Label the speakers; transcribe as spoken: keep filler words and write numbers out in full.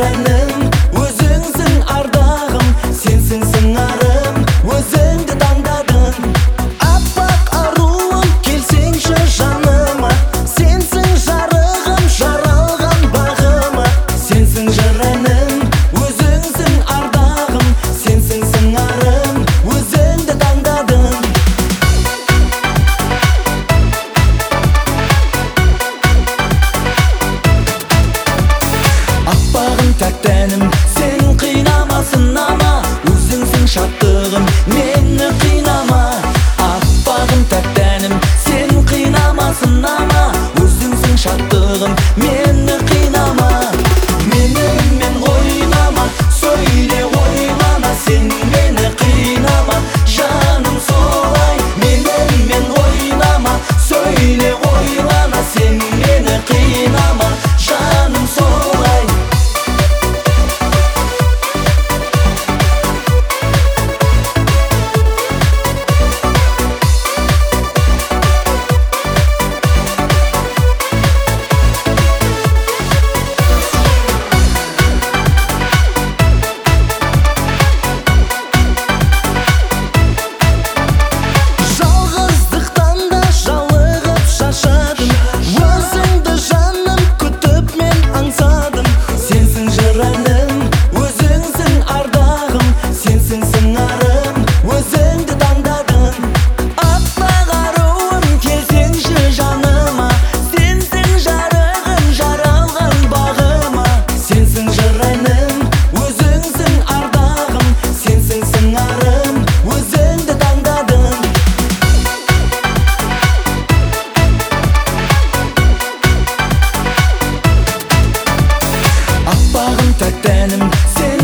Speaker 1: жараным, өзіңсің ардағым, сенсің сыңарым, өзіңді таңдадым. Аппақ аруым, келсеңші жаныма, сенсің жарығым, жаралған бағыма. Сенсің жараным, өзіңсің ардағым, сенсің сыңарым, өзіңді таңдадым. Аппағым тәттәнім, сен қинама, сынама, өзіңсің шаттығым, мені қинама. Аппағым тәттәнім, сен қинама, сынама, өзіңсің шаттығым, мені қинама. Менімен ойнама, сөйле ойлама, сен мені қинама, жаным солай. Менімен ойнама, сөйле ойлама, сен мені қинама, жаным солай. Жалғыздықтан да жалығып шаршадым, өзіңді жаным күтіп мен аңсадым. Сенсің жараным, өзіңсің ардағым, сенсің сыңарым, өзіңді таңдадым. Аппақ аруым, келсеңші жаныма, сенсің жарығым, жаралған бағыма. Сенсің жараным, өзіңсің ардағым, сенсің сыңарым, өзіңді таңдадым. Аппағым тәттәнім, сен